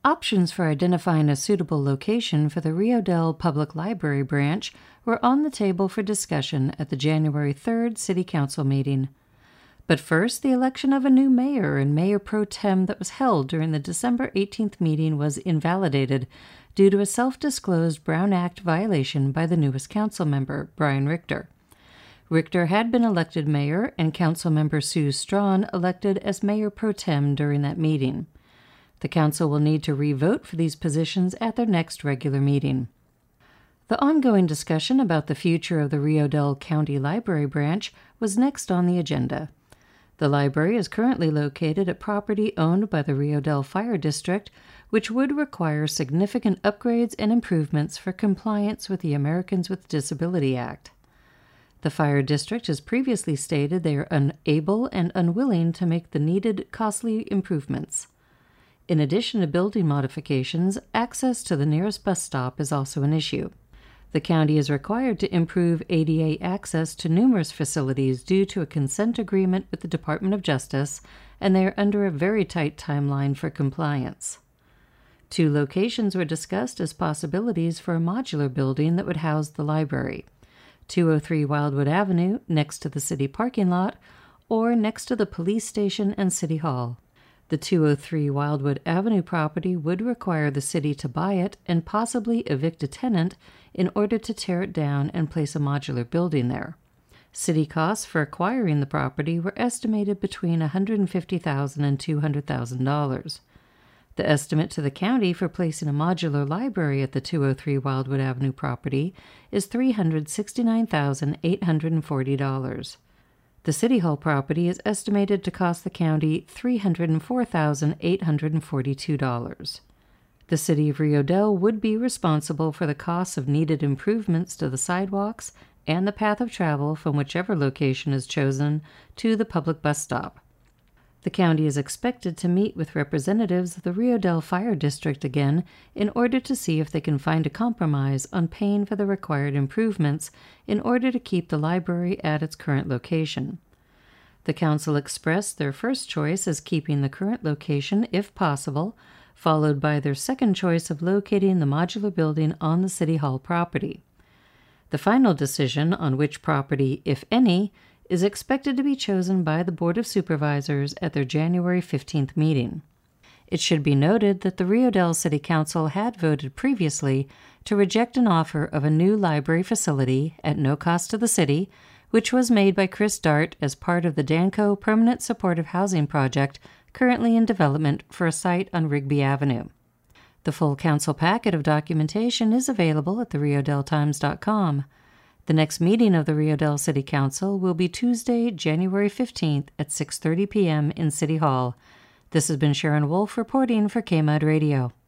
Options for identifying a suitable location for the Rio Dell Public Library branch were on the table for discussion at the January 3rd City Council meeting. But first, the election of a new mayor and mayor pro tem that was held during the December 18th meeting was invalidated due to a self-disclosed Brown Act violation by the newest council member, Brian Richter. Richter had been elected mayor and Councilmember Sue Strawn elected as mayor pro tem during that meeting. The council will need to re-vote for these positions at their next regular meeting. The ongoing discussion about the future of the Rio Dell County Library branch was next on the agenda. The library is currently located at property owned by the Rio Dell Fire District, which would require significant upgrades and improvements for compliance with the Americans with Disability Act. The Fire District has previously stated they are unable and unwilling to make the needed costly improvements. In addition to building modifications, access to the nearest bus stop is also an issue. The county is required to improve ADA access to numerous facilities due to a consent agreement with the Department of Justice, and they are under a very tight timeline for compliance. 2 locations were discussed as possibilities for a modular building that would house the library: 203 Wildwood Avenue, next to the city parking lot, or next to the police station and City Hall. The 203 Wildwood Avenue property would require the city to buy it and possibly evict a tenant in order to tear it down and place a modular building there. City costs for acquiring the property were estimated between $150,000 and $200,000. The estimate to the county for placing a modular library at the 203 Wildwood Avenue property is $369,840. The City Hall property is estimated to cost the county $304,842. The City of Rio Dell would be responsible for the costs of needed improvements to the sidewalks and the path of travel from whichever location is chosen to the public bus stop. The county is expected to meet with representatives of the Rio Dell Fire District again in order to see if they can find a compromise on paying for the required improvements in order to keep the library at its current location. The council expressed their first choice as keeping the current location if possible, followed by their second choice of locating the modular building on the City Hall property. The final decision on which property, if any, is expected to be chosen by the Board of Supervisors at their January 15th meeting. It should be noted that the Rio Dell City Council had voted previously to reject an offer of a new library facility at no cost to the city, which was made by Chris Dart as part of the Danco Permanent Supportive Housing Project currently in development for a site on Rigby Avenue. The full council packet of documentation is available at theriodelltimes.com. The next meeting of the Rio Dell City Council will be Tuesday, January 15th at 6:30 p.m. in City Hall. This has been Sharon Wolf reporting for KMUD Radio.